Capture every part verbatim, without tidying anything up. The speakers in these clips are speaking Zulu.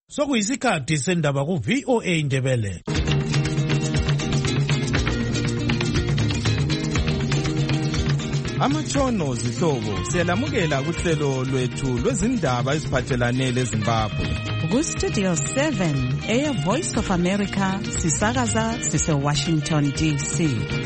Sokuyisikhathi sendaba ku V O A Indebele. Amatshono zihlobo siyalamukela kuhlelo lwethu lwezindaba eziphathelane leZimbabwe. Ku Studio seven Air Voice of America sisakaza sise Washington D C.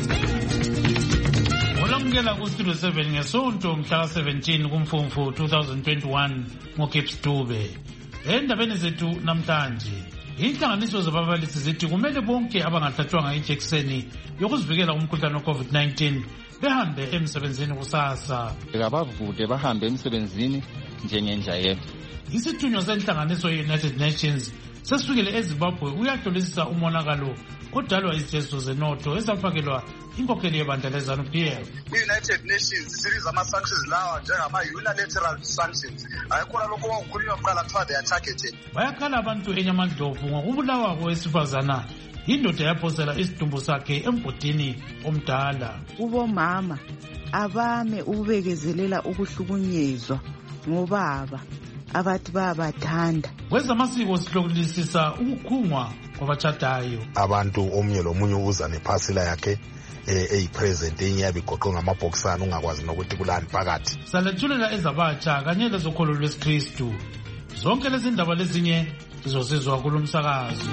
Olamukela ku Studio seven ngesonto mhla seventeen kuMfumfu twenty twenty-one ngoGibbs Dube. Endabeni zethu namhlanje inhlanganiso zababalisi zithi kumele bonke abangahlatshwanga ijekiseni yokuzivikela umkhuhlane we-COVID nineteen behambe emsebenzini kusasa. Abavuke bahambe emsebenzini njengenjayelo. Isithunywa senhlanganiso ye-United Nations sesifikele eZimbabwe uyahlolisisa umonakalo odalwa izijezo zenotho ezafakelwa inkokheli yebandla leZANU P F. I-United Nations series ama-sanctions lawa njengama-unilateral sanctions ayikhona lokho kwakukhulunywa kuqala kuthiwa they are targeted. Bayakhala abantu enyamandlovu ngokubulawa kowesifazana indoda yaphosela isidumbu sakhe emgodini omdala. Ubomama abame ukubekezelela ukuhlukunyezwa ngobaba abathi bayabathanda. Kwezamasiko sihlolisisa ukukhungwa kwabatshadayo. Abantu omunye lomunye uza nephasila yakhe eyipresent enyabe igoqwe ngamabhokisana ungakwazi nokuthi kulani phakathi. Salethulela ezabatsha kanye lezokholo lwesikristu. Zonke lezi ndaba lezinye zizosizwa kulomsakazo.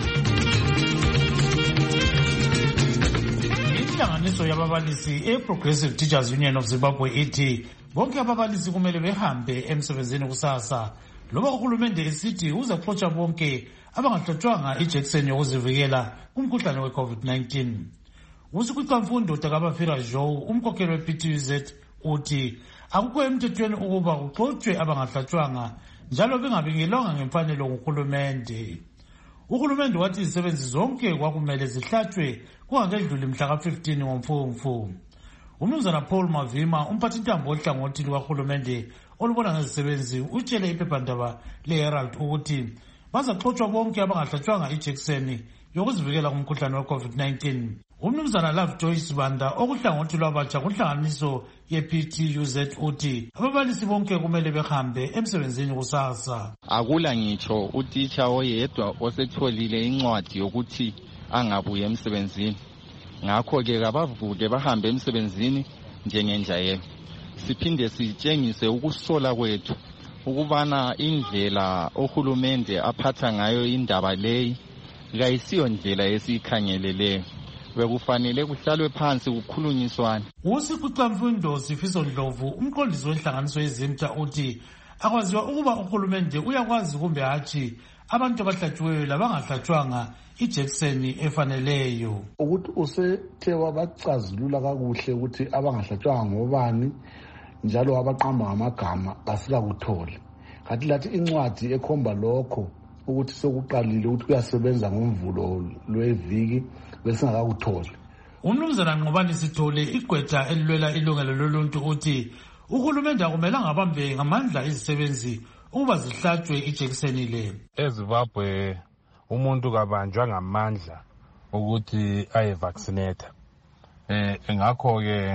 Inhlanganiso yababalisi e-Progressive Teachers Union of Zimbabwe ithi bonke ababalisi kumele behambe emsebenzini kusasa. Loba uhulumende esithi uzaxotsha bonke abangahlatshwanga ijekiseni yokuzivikela kumkhuhlane we-COVID nineteen. Usikwicamfundo takabafira Joe umkhokheli we-P T U Z uthi akukho emthethweni ukuba kuxotshwe abangahlatshwanga njalo bengabingelwanga ngemfanelo nguhulumende. Uhulumende wathi izisebenzi zonke kwakumele zihlatshwe kungakedluli mhla ka fifteen ngoMfumfu. Umnumzana Paul Mavima umphathintambo ohlangothi lukahulumende olubona ngezisebenzi utshele iphephandaba le-Herald ukuthi bazaxotshwa bonke abangahlatshwanga ijekiseni yokuzivikela kumkhuhlane we-COVID nineteen. Umnumzana Love Joyce Banda okuhlangothi lwabatsha kunhlanganiso ye-P T U Z uthi ababalisi bonke kumele behambe emsebenzini kusasa. Akula ngitsho utitsha oyedwa osetholile incwadi yokuthi angabuye emsebenzini. Ngakho-ke kabavuke bahambe emsebenzini njengenjayelo. Siphinde sitshengise ukusola kwethu ukubana indlela ohulumende aphatha ngayo indaba leyi kayisiyo ndlela esiyikhangeleleyo. Bekufanele kuhlalwe phansi kukhulunyiswane. Usikwicamfundo Sifiso Ndlovu umqondisi wenhlanganiso yeZimta uthi akwaziwa ukuba uhulumende uyakwazi kumbe hatshi abantu abahlatshiweyo labangahlatshwanga ijekiseni efaneleyo. Ukuthi usethe wabacazulula kakuhle ukuthi abangahlatshwanga ngobani njalo abaqamba ngamagama asikakuthole. Kanti lathi incwadi ekhomba lokho ukuthi sokuqalile ukuthi kuyasebenza ngomvulo lweviki besingakakutholi. Umnumzana Nqobani Sithole igqwetha elilwela ilungelo loluntu uthi uhulumende akumelanga abambe ngamandla izisebenzi ukuba zihlatshwe ijekiseni le. eZimbabwe umuntu kabanjwa ngamandla ukuthi aye vaccinate. Eh ngakho ke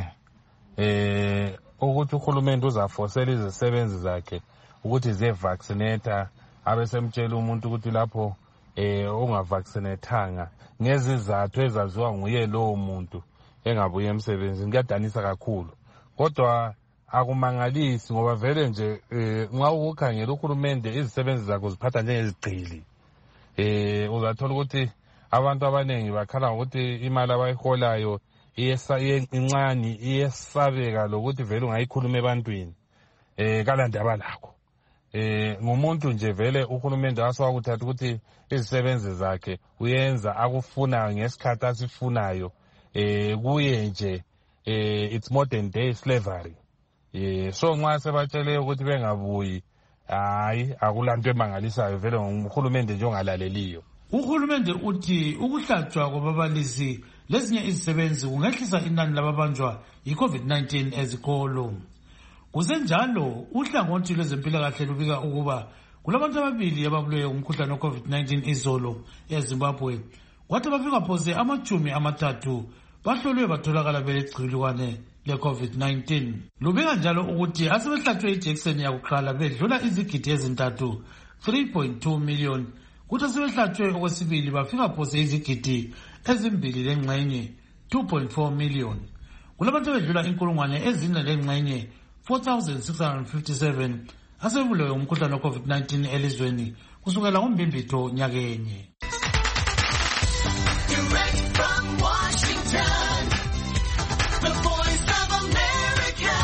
eh ukuthi uhulumende uzafosela izisebenzi zakhe ukuthi ze vaccinate abesemtshela umuntu ukuthi lapho eh ungavaccinatanga ngezizathu ezaziwa nguye lowo muntu engabuye emsebenzini kuyadanisa kakhulu. Kodwa akumangalisi ngoba vele nje nxa ukukhangela uhulumende izisebenzi zakho ziphatha njengezigqili. Eh uzathola ukuthi abantu abanengi bakhala ukuthi imali abayiholayo incane iyesabeka lokuthi vele ungayikhuluma ebantwini. Eh kalandaba lakho. Eh ngumuntu nje vele uhulumende asawakuthatha ukuthi izisebenzi zakhe uyenza akufunayo ngesikhathi asifunayo. Eh kuye nje eh it's modern day slavery. Eh so nxa sebatshele ukuthi bengabuyi hayi akulanto emangalisayo vele nguhulumende nje ongalaleliyo. Uhulumende uthi ukuhlatshwa kwababalisi lezinye izisebenzi kungehlisa inani lababanjwa yi-COVID nineteen ezikolo. Kusenjalo uhlangothi lwezempilakahle lubika ukuba kulabantu ababili ababulewe umkhuhlane we-COVID nineteen izolo eZimbabwe. Kwathi bafika phose amachumi amathathu bahlolwe batholakala belegciwane le-COVID nineteen. Lubika njalo ukuthi asebehlatshwe ijekiseni yakuqala bedlula izigidi ezintathu three point two million kuthi sebehlatshwe okwesibili bafika phose izigidi ezimbili lengxenye two point four million. Kulabantu bedlula inkulungwane ezine lengxenye four thousand six hundred fifty-seven asebulewe umkhuhlane wa COVID nineteen elizweni kusukela ngoMbimbitho nyakenye. Direct from Washington, the voice of America,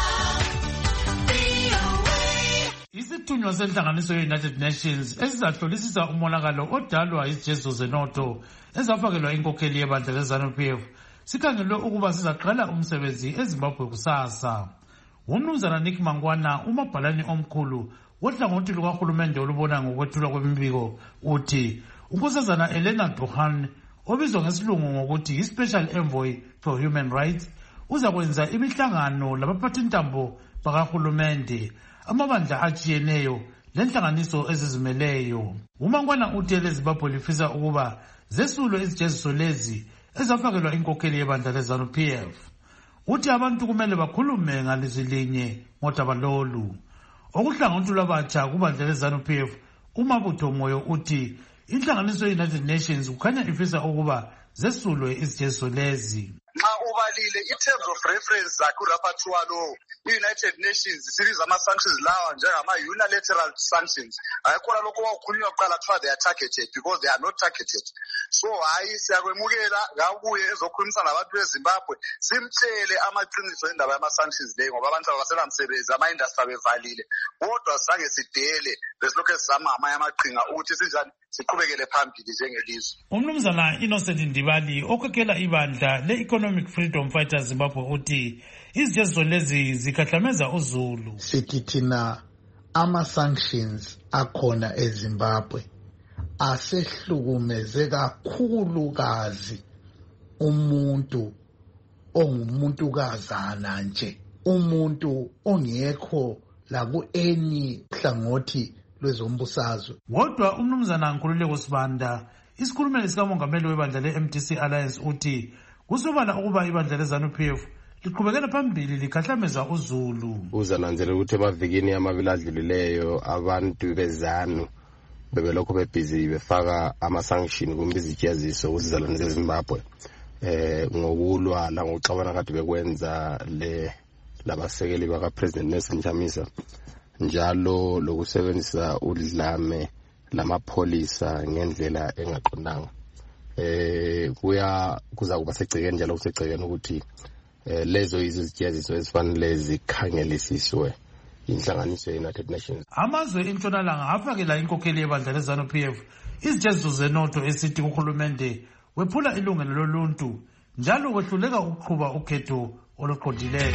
V O A. Isithunywa senhlanganiso ye-United Nations esizahlolisisa umonakalo odalwa izijezo zenotho ezafakelwa inkokheli yebandla le-ZANU-P F sikhangelwe ukuba sizaqala umsebenzi eZimbabwe kusasa. Umnumzana Nick Mangwana, umabhalani omkhulu wohlangothi lukahulumende olubona ngokwethulwa kwemibiko, uthi unkosazana Elena Duhan, obizwa ngesilungu ngokuthi yi-Special Envoy for Human Rights, uzakwenza imihlangano labaphathintambo bakahulumende, amabandla atshiyeneyo lenhlanganiso ezizimeleyo. uMangwana uthi eleZimbabwe lifisa ukuba zesulwe izijeziso lezi ezafakelwa inkokheli yebandla le-ZANU-P F. Uthi abantu kumele bakhulume ngalizwi linye ngodaba lolu. Okuhlangothi lwabatsha kubandla le-ZANU-P F, uMabutho Moyo uthi inhlanganiso ye-United Nations kukhanya ifisa ukuba zesulwe izijeziso lezi. Nxa ubalile i-terms of reference zakhe urapporteur lo i-United Nations series ama-sanctions lawa njengama-unilateral sanctions ayikhona lokho wakukhulunywa kuqala kuthiwa they are targeted because they are not targeted. So hayi siyakwemukela ngakuye ezokhulumisana nabantu beZimbabwe simtshele amaqiniso endaba yama-sanctions leyo ngoba abantu abasela msebenzi ama-industry abevalile kodwa sizange sidele besilokhu sizama amanye amaqhinga ukuthi sinjani siqhubekele phambili njengelizwe. Umnumzana Innocent Ndibali okhokhela ibandla le-Economic Freedom Fighters Zimbabwe uthi izijeziso lezi zikhahlameza uZulu. Sithi thina ama-sanctions akhona eZimbabwe asehlukumeze kakhulukazi umuntu ongumuntukazana nje, umuntu ongekho laku-eni hlangothi lwezombusazwe. Wodwa umnumzana Nkululeko Sibanda, isikhulumeli sikamongameli webandla le-M D C Alliance, uthi kusobala ukuba ibandla le-ZANU-P F liqhubekela phambili likhahlameza uZulu. Uzananzela ukuthi emavikini amabili adlulileyo abantu beZANU bebelokho bebhizi befaka ama-sanction kumbe izijeziso kuzizalwane zeZimbabwe eh ngokulwa la ngokuxabana kade bekwenza le labasekeli baka President Nelson Chamisa, njalo lokusebenzisa udlame lamapholisa ngendlela engaqondanga. Eh kuya kuza kuba segcekeni njalo kusegcekeni ukuthi eh lezo izijeziso ezifanele zikhangelisiswe inhlanganiso ye-United Nations. Amazwe entshonalanga afakela inkokheli yebandla le-ZANU-P F izijeziso zenotho esithi uhulumende wephula ilungelo loluntu njalo kwehluleka ukuqhuba ukhetho oluqondileyo.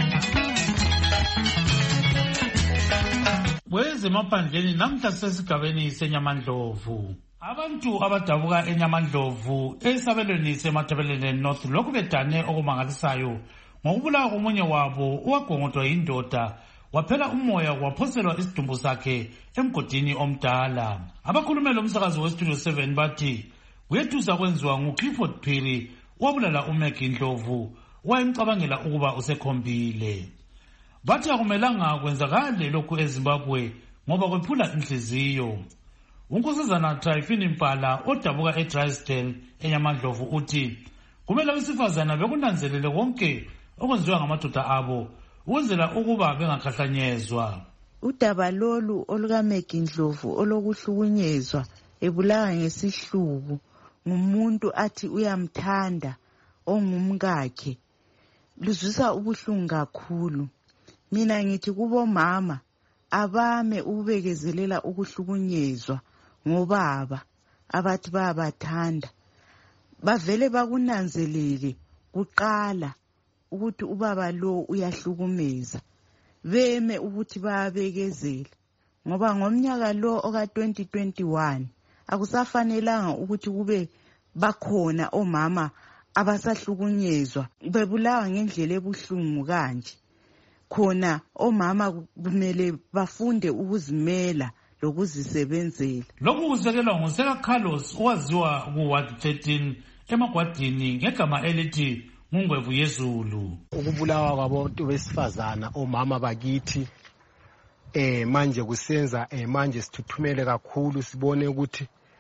Kwezemaphandleni namhla sesigabeni seNyamandlovu, abantu abadabuka eNyamandlovu esabelweni seMatabeleni North lokhu bedane okumangalisayo ngokubulawa komunye wabo owagongodwa yindoda waphela umoya waphoselwa isidumbu sakhe emgodini omdala. Abakhulumeli umsakazi weStudio seven bathi kuyethusa kwenziwa nguClifford Phiri wabulala uMaggie Ndlovu wayemcabangela ukuba usekhombile. Bathi akumelanga kwenzakale lokhu eZimbabwe ngoba kwephula inhliziyo. Unkosazana Tryphon Mpala odabuka eDrysdale eNyamandlovu uthi kumele abesifazana bekunanzelele konke okwenziwa ngamadoda abo ukwenzela ukuba bengakhahlanyezwa. Udaba lolu olukaMaggie Ndlovu olokuhlukunyezwa ebulawa ngesihluku ngumuntu athi uyamthanda ongumkakhe luzwisa ubuhlungu kakhulu. Mina ngithi kubo mama abame ubekezelela ukuhlukunyezwa ngobaba abathi bayabathanda bavele bakunanzelele kuqala ukuthi ubaba lo uyahlukumeza, beme ukuthi bayabekezela ngoba ngomnyaka lo oka twenty twenty-one akusafanelanga ukuthi kube bakhona omama abasahlukunyezwa bebulawa ngendlela ebuhlungu kanje. Khona omama kumele bafunde ukuzimela lokuzisebenzela. Lokhu kusekelwa nguseka Carlos owaziwa ku Ward thirteen emagwadini ngegama elithi Ngungwevu yeZulu. Ukubulawa kwabantu besifazana omama bakithi eh manje kusenza eh manje sithuthumele kakhulu sibone ukuthi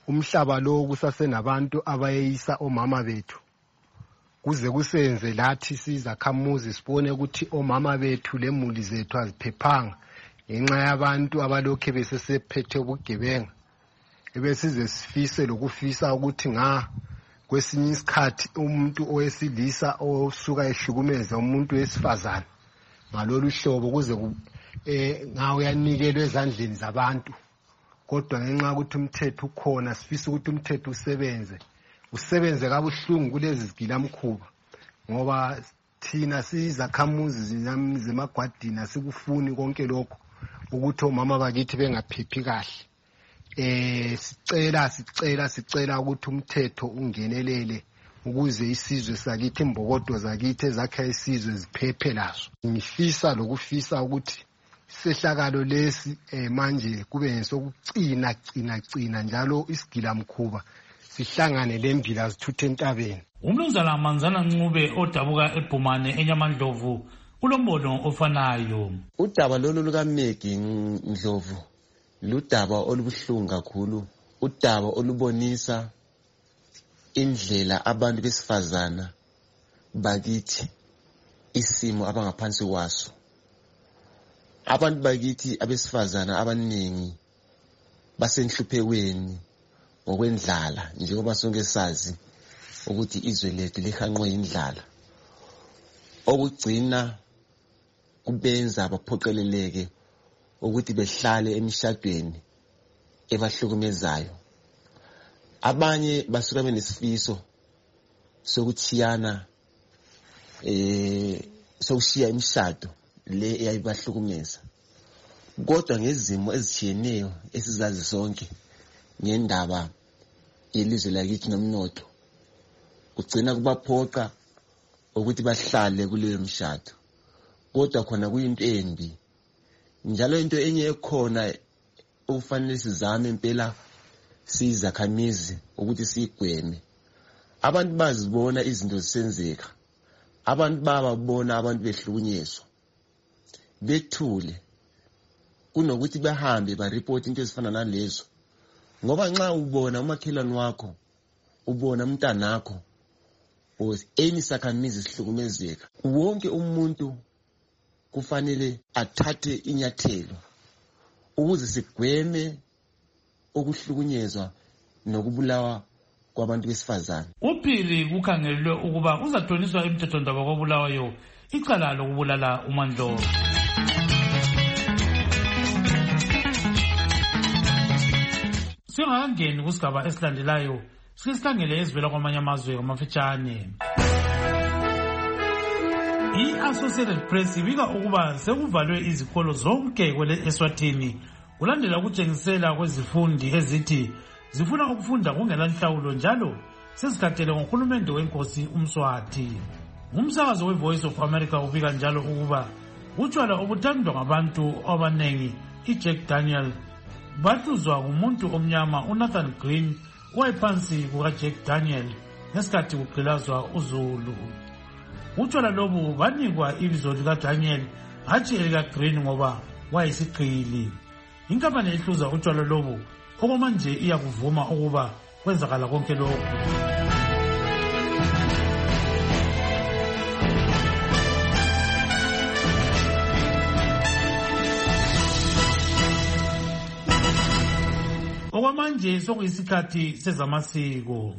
umhlaba lo kusasenabantu abayeyisa omama bethu kuze kusenze lathi sizakhamuzi sibone ukuthi omama bethu lemuli zethu aziphephanga ngenxa yabantu abalokhe besesephethe ubugebenga ebesize sifise lokufisa ukuthi nga kwesinye isikhathi umuntu owesilisa osuka ehlukumeza umuntu wesifazane ngalolu hlobo kuze eh ngawe yanikelwe ezandleni zabantu kodwa ngenxa ukuthi umthetho ukhona sifisa ukuthi umthetho usebenze usebenze kabuhlungu kulezi zigilamkhuba ngoba thina sizakhamuzi zemagwadini sikufuni konke lokho ukuthi omama bakithi bengaphephi kahle eh sicela sicela sicela ukuthi umthetho ungenelele ukuze isizwe sakithi imbokodo zakithi ezakha isizwe ziphephe lazo ngifisa lokufisa ukuthi sehlakalo lesi eh manje kube ngesokucina cina cina njalo isigila mkhuba sihlangane lembila zithuthe entabeni. Umnumzana Manzana Ncube odabuka eBhumane eNyamandlovu ulombono ofanayo. Udaba lolu lukaMegi Ndlovu ludaba olubuhlungu kakhulu, udaba olubonisa indlela abantu besifazana bakithi isimo abangaphansi kwaso. Abantu bakithi abesifazana abaningi basenhluphekweni ngokwendlala njengoba sonke sazi ukuthi izwe lethu lihanqwe indlala okugcina kubenza abaphoqeleleke ukuthi behlale emishadweni ebahlukumezayo. Abanye basuka benesifiso sokuthiyana eh sokushiya imishado le eyayibahlukumeza kodwa ngezimo ezitshiyeneyo esizazi sonke ngendaba yelizwe lakithi nomnotho ugcina kubaphoqa ukuthi bahlale kuleyo mshado kodwa khona kuyinto embi njalo into enye ekhona ufanele sizame impela sizakhamizi ukuthi sigweme. Abantu bazibona izinto zisenzeka, abantu bababona abantu behlukunyezwa bethule kunokuthi bahambe ba report into ezifana nalezo ngoba nxa ubona umakhelwane wakho ubona umntanakho eni sakhamizi sihlukumezeka wonke umuntu kufanele athathe inyathelo ukuze sigweme ukuhlukunyezwa nokubulawa kwabantu besifazane. Uphili kukhangelwe ukuba uzathoniswa emthethondaba kwabulawayo icala lokubulala uMandlovu. Singakangeni kusigaba esilandelayo sisikhangele ezivela kwamanye amazwe amafitshane. I-Associated Press ibika ukuba sekuvalwe izikolo zonke kwele Eswatini kulandela ukutshengisela kwezifundi ezithi zifuna ukufunda kungelanhlawulo njalo sezikhathele ngohulumende wenkosi uMswati. Umsakazo weVoice of America ubika njalo ukuba utshwala obuthandwa ngabantu abanengi iJack Daniel bahluzwa ngumuntu omnyama uNathan Green owayephansi kukaJack Daniel ngesikhathi kugqilazwa uZulu. Utshwala lobu banikwa ibizo likaDaniel hatshi elikaGreen ngoba wayesigqili. Inkampani ehluza utshwala lobu okwamanje iyakuvuma ukuba kwenzakala konke lokhu. Okwamanje sokuyisikhathi sezamasiko.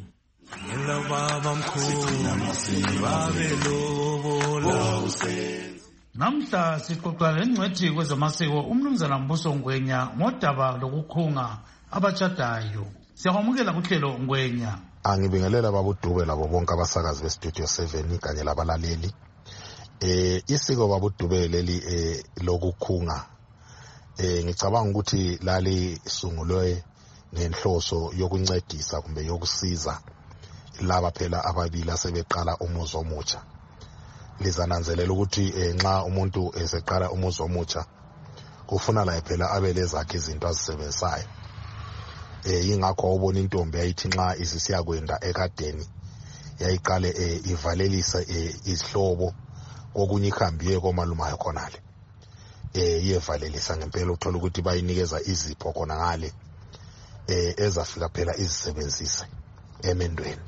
Namhla sixoxa lengcwethi kwezamasiko umnumzana Mbuso Ngwenya ngodaba lokukhunga abachadayo. Siyamukela kuhlelo Ngwenya. Angibingelela babudube labo bonke abasakazi beStudio seven kanye labalaleli. Eh isiko babudube leli eh lokukhunga eh ngicabanga ukuthi lali sungulwe ngenhloso yokuncedisa kumbe yokusiza laba phela ababili asebeqala umuzi omutsha. Lizananzelela ukuthi nxa umuntu eseqala umuzi omutsha kufuna la phela abelezakhe izinto azisebenzayo. Eh ingakho ubona intombi yayithi nxa isisiya kwenda ekadeni yayiqale ivalelisa isihlobo kokunye ikhambiye komalumayo khonale. Eh iyevalelisa ngempela uthola ukuthi bayinikeza izipho khona ngale. eh ezafika phela izisebenzise emendweni.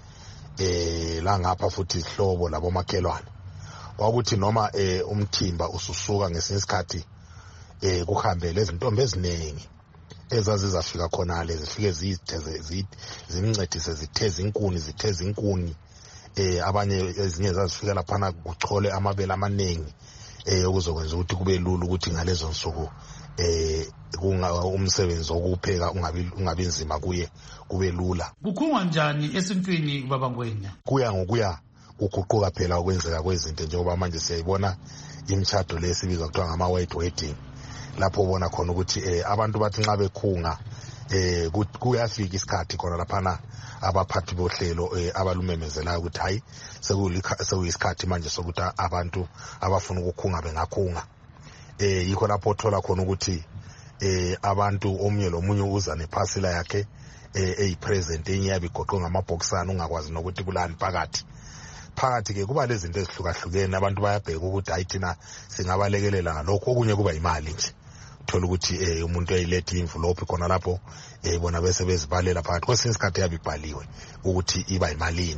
Eh la ngapha futhi ihlobo labomakhelwane kwakuthi noma eh umthimba ususuka ngesinye isikhathi eh kuhambe lezi ntombi eziningi ezazizafika khona lezi zifike zitheze zimncedise zitheze inkuni zitheze inkuni eh abanye ezinye zazifika laphana kuchole amabele amaningi eh ukuzokwenza ukuthi kube lula ukuthi ngalezo nsuku eh kunga umsebenzi wokupheka ungabi ungabi nzima kuye kube lula. Kukhungwa njani esintwini baba Ngwenya? Kuya ngokuya ukuguquka phela okwenzeka kwezinto njengoba manje siyayibona imishado lesibiza kuthiwa ngama white wedding lapho ubona khona ukuthi eh abantu bathi nxa bekhunga eh kuyafika isikhathi khona laphana abaphathi bohlelo eh abalumemezelayo ukuthi hayi sekuyisikhathi manje sokuthi abantu abafuna ukukhunga bengakhunga. Eh yikho lapho uthola khona ukuthi eh abantu omnye lomunye uza nephasela yakhe eh eyipresent enye yabigoqwe ngamabhokisana ungakwazi nokuthi kulani phakathi. Phakathi ke kuba lezi zinto ezihlukahlukene abantu bayabheka ukuthi hayi thina singabalekelela ngalokho okunye kuba imali nje. Uthola ukuthi eh umuntu eyilethe envelope khona lapho eh bona bese bezibalela phakathi kwesinye isikhathi yabibhaliwe ukuthi iba imalini.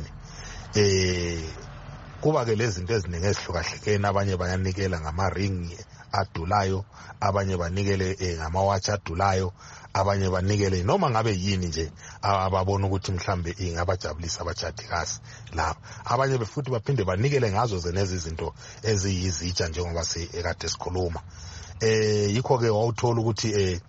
Eh kuba ke lezi zinto eziningi ezihlukahlukene abanye bayanikela ngama ring adulayo abanye banikele eh ngama watch adulayo abanye banikele noma ngabe yini nje ababona ukuthi mhlambe ingabajabulisa abajadikazi lapha. Abanye befuthi baphinde banikele ngazo zenezi izinto eziyizitsha njengoba sekade sikhuluma. Eh yikho ke wawuthola ukuthi eh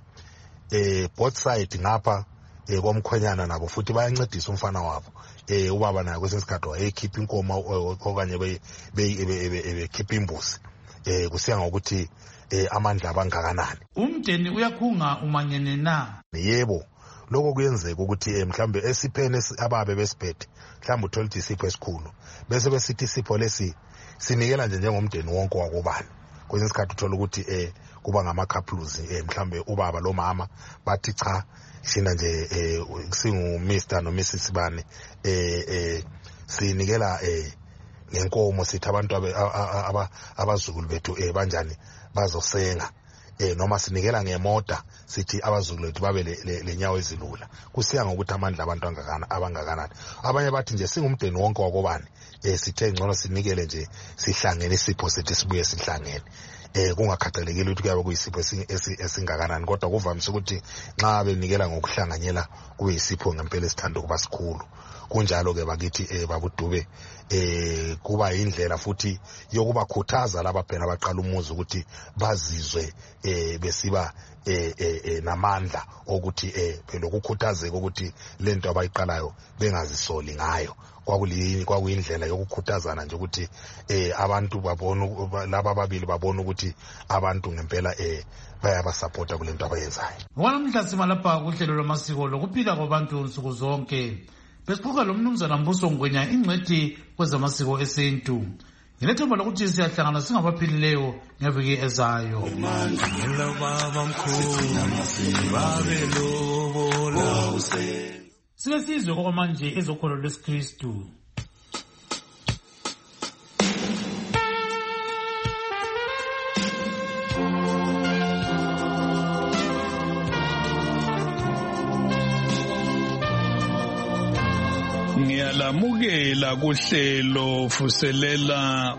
eh both side ngapha eh komkhwenyana nabo futhi bayancedisa umfana wabo. Eh ubaba naye kwesinye isikhathi wayekhipha inkomo okanye be bekhipha imbuzi. Eh kusiya ngokuthi eh amandla abangakanani. Umndeni uyakhunga umanyene na? Yebo, lokho kuyenzeka ukuthi mhlambe esiphene ababe besiphethe mhlambe uthola ukuthi isipho esikhulu bese besithi isipho lesi sinikela nje njengomndeni wonke wakubani. Kwesinye isikhathi uthola ukuthi eh kuba ngama couples eh mhlambe ubaba lo mama bathi cha sina nje eh singu Mister no Missus Bane eh eh sinikela eh ngenkomo sithi abantu abazukulu bethu eh banjani bazosenga eh noma sinikela ngemota sithi abazukulu bethu babe lenyawo ezilula. Kusiya ngokuthi amandla abantu angakana abangakanani. Abanye bathi nje singumndeni wonke wakobani eh sithe ngcono sinikele nje sihlangene isipho sethi sibuye sihlangene. Eh kungakhathalekile ukuthi kuyabe kuyisipho esingakanani kodwa kuvamise ukuthi nxa benikela ngokuhlanganyela kube isipho ngempela esithanda kuba sikhulu. Kunjalo ke bakithi eh babudube eh kuba indlela futhi yokubakhuthaza laba phela abaqala umuzi ukuthi bazizwe eh besiba eh eh namandla ukuthi eh phela ukukhuthazeka ukuthi lento abayiqalayo bengazisoli ngayo. Kwakulini kwakuyindlela yokukhuthazana nje ukuthi eh abantu babone laba ababili babone ukuthi abantu ngempela eh bayabasupporta kulento abayenzayo. Wanamhla simalapha kuhlelo lwamasiko lokuphila kwabantu nsuku zonke. Besixoxa lo mnumzana Mbuso Ngwenya ingcwethi kwezamasiko esintu. Ngilethemba lokuthi siyahlangana singabaphilileyo ngeviki ezayo. Sibesizwe okwamanje ezokholo lwesikristu. Ngiyalamukela kuhlelo fuselela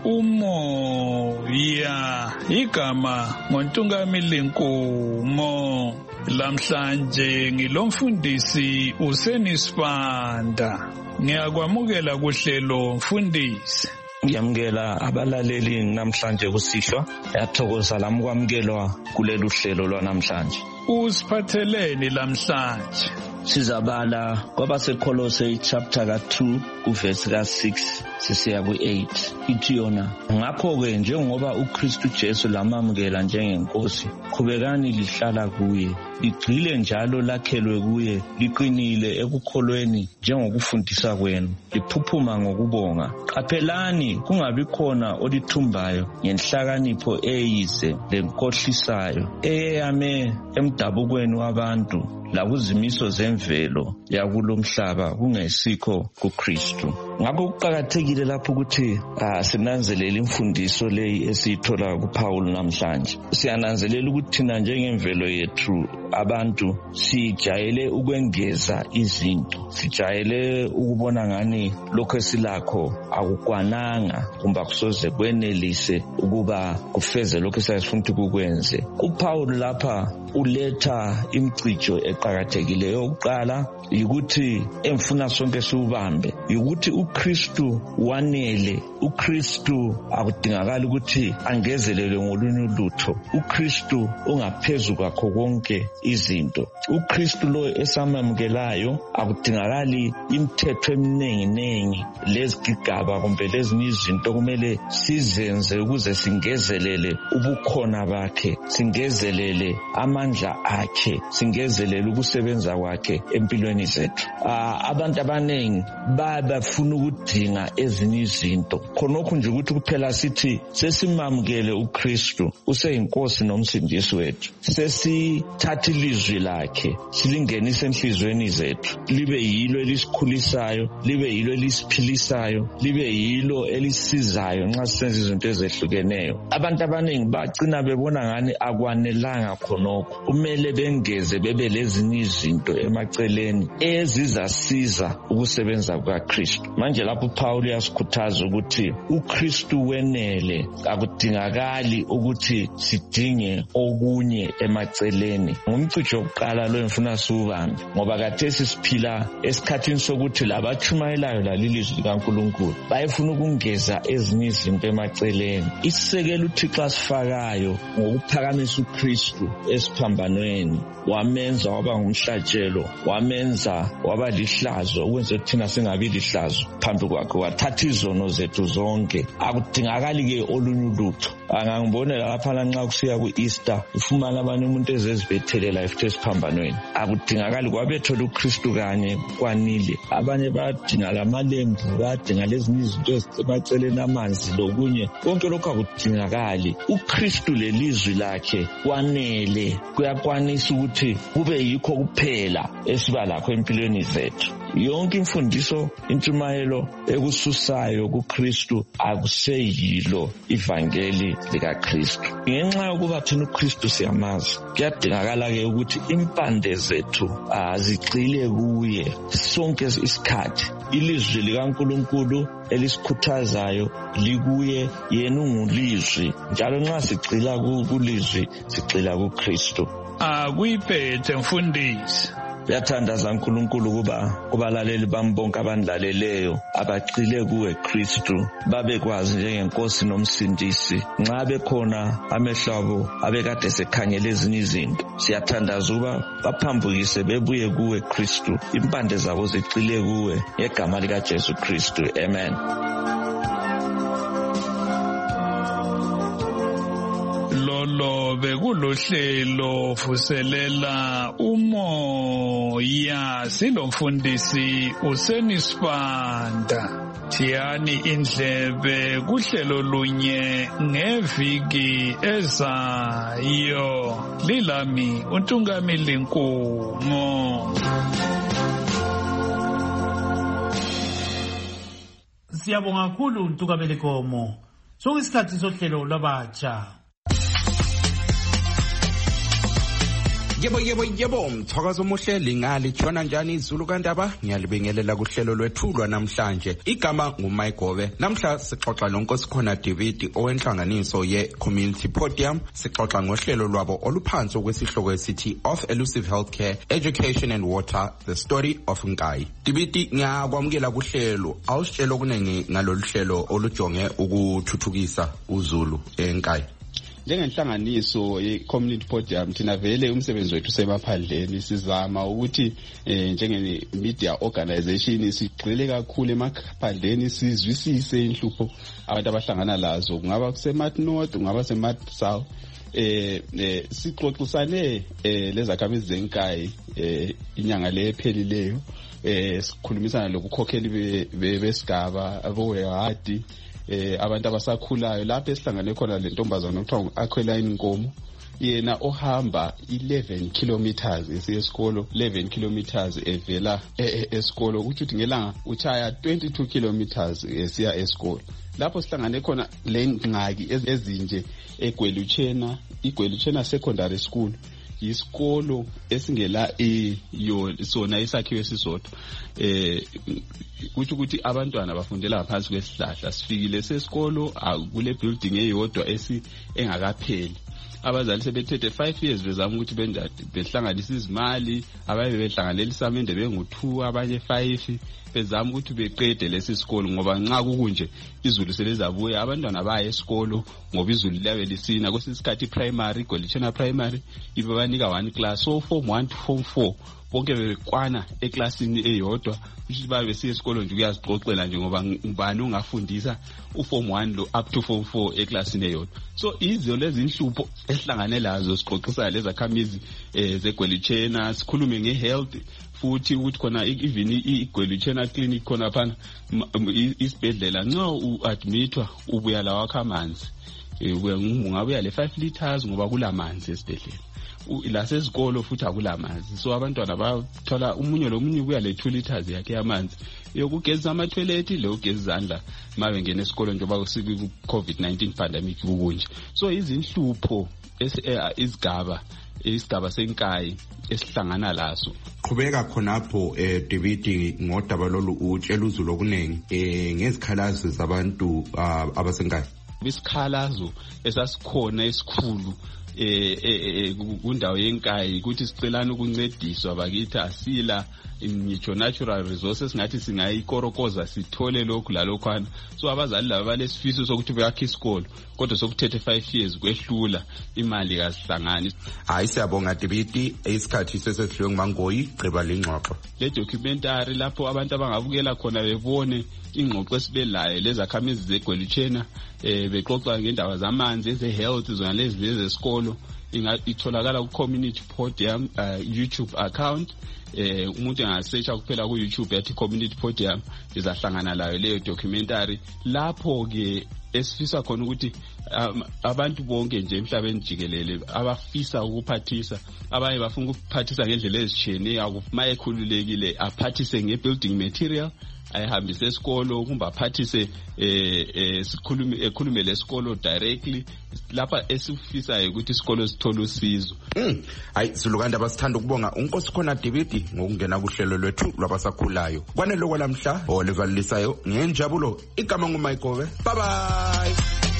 umoya igama ngoNtungamili Nkumo. Lamhlanje ngilomfundisi uSenisibanda. Ngiyakwamukela kuhlelo mfundisi. Ngiyamukela abalaleli namhlanje kusihlwa yathokoza lami kwamukelwa kulelu hlelo lwanamhlanje. Usiphatheleni lamhlanje? Sizabala kwabaseKolose chapter ka two uverse ka six sisiya ku eight. Ithi yona ngakho ke njengoba uKristu Jesu lamamukela njengenkosi qhubekani lihlala kuye ligcile njalo lakhelwe kuye liqinile ekukholweni njengokufundisa kwenu liphuphuma ngokubonga. Qaphelani kungabi khona olithumbayo ngenhlakanipho eyize lenkohlisayo eyame emdabukweni wabantu lakuzimiso zemvelo yakulomhlaba kungesikho kuKristu. Ngakho kuqakathekile lapho ukuthi sinanzelele imfundiso leyi esiyithola kuPaul namhlanje. Siyananzelela ukuthi thina njengemvelo yethu abantu sijayele ukwengeza izinto, sijayele ukubona ngani lokho esilakho akukwananga kumbe akusoze kwenelise ukuba kufeze lokho esifuna ukuthi kukwenze. uPaul lapha uletha imicijo eqhakathekileyo. Oqala ukuthi emfuna sonke siubambe ukuthi uKristu wanele. uKristu akudingakala ukuthi angezelele ngolunye ulutho. uKristu ungaphezulu kwakho konke izinto. uKristu lo esamamukelayo akudingakali imithetho eminingi nengi lezigigaba kumbe lezinye izinto kumele sizenze ukuze singezelele ubukhona bakhe, singezelele amandla akhe, singezelele ukusebenza kwakhe empilweni zethu. Abantu abaningi bafuna ukudinga ezinye izinto, khonokho nje ukuthi kuphela sithi sesimamukele uKristu useyinkosi nomsindisi wethu, sesithatha ilizwi lakhe silingenise enhlizweni zethu, libe yilo elisikhulisayo, libe yilo elisiphilisayo, libe yilo elisizayo nxa sisenza izinto ezehlukeneyo. Abantu abaningi bagcina bebona ngani akwanelanga khonokho, kumele bengeze bebe lezinye izinto emaceleni ezizasiza ukusebenza kukaKristu. Manje lapho uPaul uyasikhuthaza ukuthi uKristu wenele, akudingakali ukuthi sidinge okunye emaceleni. Ngumcijo wokuqala lo ngifuna siubambe, ngoba khathesi siphila esikhathini sokuthi labatshumayelayo lalilizwi likaNkulunkulu bayefuna ukungeza ezinye izinto emaceleni. Isisekelo uThixo asifakayo ngokuphakamisa uKristu esiphambanweni, wamenza waba ngumhlatshelo, wamenza waba lihlazo ukwenza thina singabi lihlazo phambi kwakhe, wathatha izono zethu zonke. Akudingakali ke olunye ulutho. Angangibonela lapha nxa kusiya ku-Easter ufumana abanye umuntu ezezibethelela efuthe esiphambanweni. Akudingakali kwabethola uKristu kanye kwanile. Abanye badinga lamalembu, badinga lezinye izinto ezisemaceleni, amanzi lokunye. Konke lokho akudingakali. uKristu lelizwi lakhe kwanele, kuyakwanisa ukuthi kube yikho kuphela esiba lakho empilweni zethu. Yonke imfundiso, intshumayelo ekususayo kuKristu akuseyilo ivangeli likaKristu. Ngenxa yokuba thina uKristu siyamazi, kuyadingakala ke ukuthi impande zethu azigxile kuye sonke isikhathi. Ilizwi likaNkulunkulu elisikhuthazayo likuye, yena ungulizwi, njalo nxa sigxila kulizwi sigxila kuKristu. Akuyiphethe mfundisi. Uyathandaza uNkulunkulu kuba kubalaleli bami bonke abandilaleleyo abagxile kuwe Kristu, babekwazi njengenkosi nomsindisi. Nxa bekhona amehlo abo abekade sekhangela ezinye izinto, siyathandaza ukuba baphambukise bebuye kuwe Kristu, impande zabo zigxile kuwe, ngegama likaJesu Kristu. Amen. Lolo bekulohlelo vuselela umoya, silomfundisi uSenisibanda. Thiyani indlebe kuhlelo lunye ngeviki ezayo. Lilami uNtungamili Nkumo. Siyabonga kakhulu uNtungamili Nkomo. Sokuyisikhathi sohlelo lwabatsha. Yebo yebo yebo, mthakazo omuhle lingali tshona njani izulu kaNdaba. Ngiyalibingelela kuhlelo lwethulwa namhlanje. Igama nguMayigobe. Namhla sixoxa noNkosikhona David owenhlanganiso ye-Community Podium. Sixoxa ngohlelo lwabo oluphansi okwesihloko esithi of Elusive Healthcare, Education and Water, the story of Nkai. David, ngiyakwamukela kuhlelo. Awusitshela okunengi ngalolu hlelo olujonge ukuthuthukisa uZulu eNkai. Njengenhlanganiso ye-Community Podium thina vele umsebenzi wethu semaphandleni sizama ukuthi eh, njenge media organization sigxile kakhulu emaphandleni sizwisise inhlupho abantu abahlangana lazo, kungaba kuseMat North, kungaba seMat South. eh, eh sixoxisane eh lezakhamizi zeNkai eh inyanga lephelileyo, eh sikhulumisana lokukhokheli besigaba abowehadi, eh abantu abasakhulayo lapho esihlangane khona le ntombazana okuthiwa Aqueline Nkomo, yena ohamba eleven kilometers esiyesikolo, eleven kilometers evela esikolo, ukuthi ngelanga uchaya twenty-two kilometers esiya esikolo. Lapho sihlangane khona le ngxaki ezinje eGwelutshena, iGwelutshena Secondary School, isikolo esingela iyo sona isakhiwo esisodwa eh kuthi ukuthi abantwana bafundela ngaphansi kwesihlahla sifikile sesikolo kule building eyodwa esi engakapheli abazali sebethethe five years bezama ukuthi behlanganisa izimali abaye behlanganela isamende bengu two abanye five bezama ukuthi beqede lesi sikolo ngoba nxa kukunje izulu selezabuya abantwana baye esikolo ngoba izulu liyabe lisina kwesisikhathi primary Gwelichena primary ibabanika one class so form one to form four bonke bekwana eclassini eyodwa ukuthi babe besiya esikolo nje kuyazixoxela nje ngoba ubani ungafundisa uform one lo up to form four eclassini eyodwa so izo lezi inhlupho esihlangane lazo sixoxisa lezi akhamizi zeGwelichena sikhulume ngehealth futhi ukuthi khona even iGwelichena clinic khona phana isibhedlela nxa uadmitwa ubuya la wakha amanzi ungabuya le five liters ngoba kulamanzi esibhedlela la sesikolo futhi akulamanzi so abantwana bathola umunye lomunye ubuya le two liters yakhe yamanzi yokugeza ama toilet le ugeza izandla mabe ngene esikolo njengoba kusiku COVID nineteen pandemic kukunje so izinhlupho izigaba isigaba senkayi esihlangana laso qhubeka khonapho eh David ngodaba lolu utshela uzulu okuningi eh ngezikhalazo zabantu abasenkayi isikhalazo esasikhona esikhulu eh kundawo yenkayi ukuthi sicelana ukuncediswa bakithi asila ngitsho natural resources ngathi singayikorokoza sithole lokhu lalokhwana so abazali laba balesifiso sokuthi bayakhe isikolo kodwa sokuthethe five years kwehlula imali kasihlangani hayi siyabonga David isikhathi sesedlule ngumangoyi gqiba lengxoxo le documentary lapho abantu abangabukela khona bebone ingxoxo esibelayo lezakhamizi zeGwelichena eh bexoxa ngendaba zamanzi eze health zona lezi lezi esikolo itholakala ku community podium YouTube account eh umuntu angasearcha kuphela ku YouTube yathi community podium izahlangana layo leyo documentary lapho ke esifisa khona ukuthi abantu bonke nje emhlabeni jikelele abafisa ukuphathisa abanye bafuna ukuphathisa ngendlela ezitshiyeneyo akumaye khululekile aphathise ngebuilding material ayihambise esikolo kumbe aphathise eh sikhulume ekhulume lesikolo directly lapha esifisayo ukuthi isikolo sithole usizo hayi Zulukanda basithanda ukubonga unkosi khona David ngokungena kuhlelo lwethu lwabasakhulayo kwanele kwalamhla olivalisayo ngenjabulo igama nguMayigobe bye bye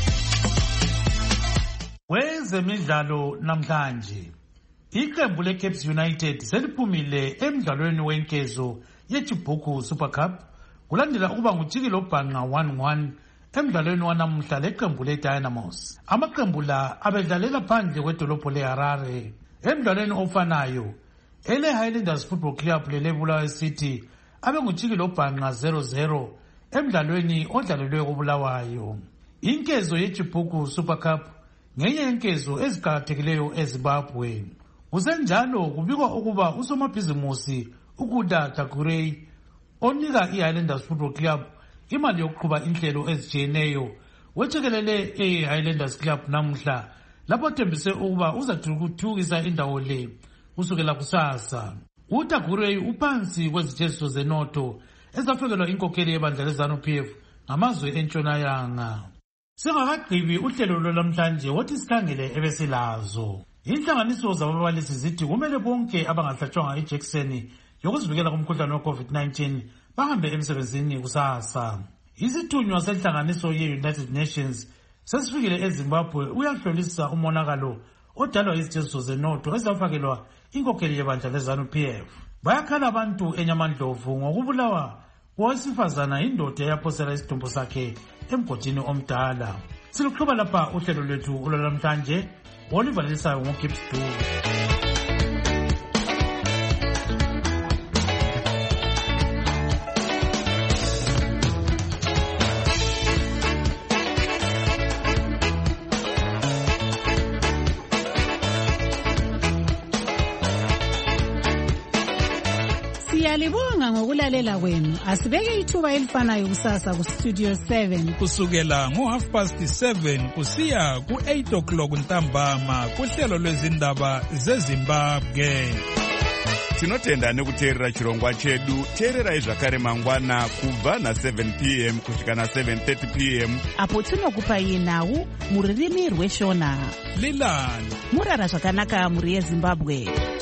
wezemidlalo namhlanje iqembu leCaps United seliphumile emidlalweni wenkezo yeChibhuku Super Cup kulandela ukuba ngujikilo bhanqa one one emidlalweni wanamuhla leqembu leDynamos amaqembu la abedlalela phandle kwedolobho leHarare emidlalweni ofanayo ele Highlanders Football Club leleBulawayo City abengujikilo bhanqa zero zero emidlalweni odlalelwe kuBulawayo inkezo yeChibhuku Super Cup ngenye yenkezo eziqhakathekileyo eZimbabwe kusenjalo kubikwa ukuba usomabhizimusi ukuda Takurey onika iHighlanders Football Club imali yokuqhuba inhlelo ezijiyeneyo wethekelele eHighlanders Club namuhla lapho thembise ukuba uzathuthukisa indawo le kusukela kusasa uTakurey uphansi kwezitsheziso zenotho ezafikelwa inkokheli yebandla leZANU-P F ngamazwe entshonalanga singakagqibi uhlelo lwamhlanje wothi sikhangele ebesilazo inhlanganiso zababalisi zithi kumele bonke abangahlatshwanga ijekiseni yokuzivikela kumkhuhlane we-COVID nineteen bahambe emsebenzini kusasa isithunywa senhlanganiso ye-United Nations sesifikile eZimbabwe uyahlolisisa umonakalo odalwa izitsheziso zenotho ezafakelwa inkokheli yebandla leZANU-P F bayakhala abantu eNyamandlovu ngokubulawa kowesifazana indoda eyaphosela isidumbu sakhe emgodini omdala siluqhuba lapha uhlelo lwethu olwalamhlanje olivalisayo ngoGibbs Dube Siyalibonga ngokulalela kwenu. Asibeke ithuba elifanayo kusasa ku Studio seven. Kusukela ngo half past seven kusiya ku eight o'clock ntambama kuhlelo lwezindaba zeZimbabwe. tinotenda nekuteerera chirongwa chedu. Teererai zvakare mangwana kubva na-seven p m kusvika na-seven thirty p m apo tinokupai nhau mururimi rweshona. Leland murara zvakanaka muri yezimbabwe.